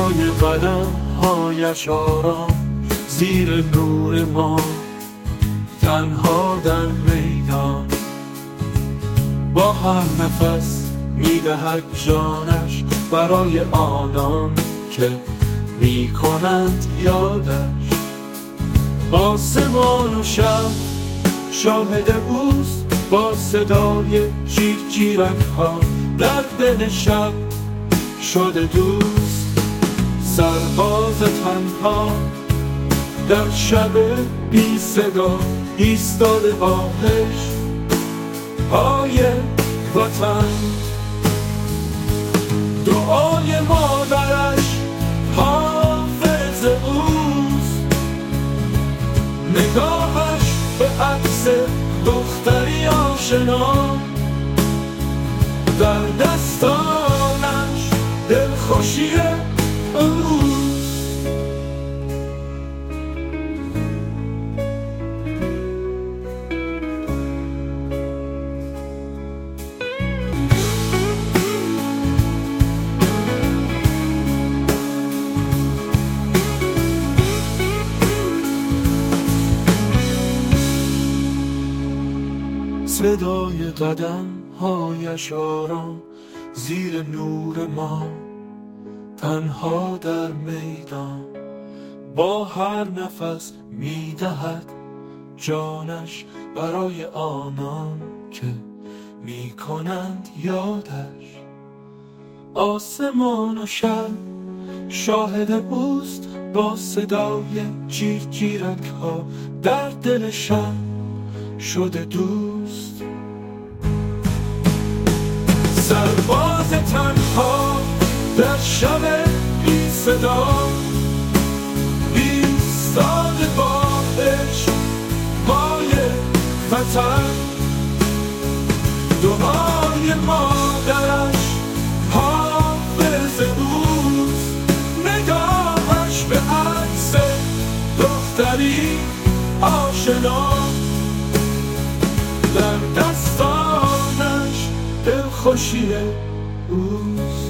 صدای قدم هایش آرام زیر نور ما، تنها در میدان. با هر نفس میدهد جانش برای آنان که میکنند یادش. آسمان و شب شاهد اوست، با صدای جیر جیرک ها در دل شب شده دوست. سرباز تنها در شب بی صدا ایستاده با عشق های وطن. دعای مادرش حافظ اوست، نگاهش به عکس دختری آشنا، در دستانش دلخوشی اوست. صدای قدم هایش آرام زیر نور ما، تنها در میدان. با هر نفس میدهد جانش برای آنان که میکنند یادش. آسمان و شب شاهد اوست، با صدای جیر جیرک ها در دل شب شده دوست. سرباز تنها در شب بی صدا ایستاده با عشق های وطن. دعای مادرش حافظ اوست، نگاهش به عکس دختری آشنا، در دستانش دلخوشی اوست.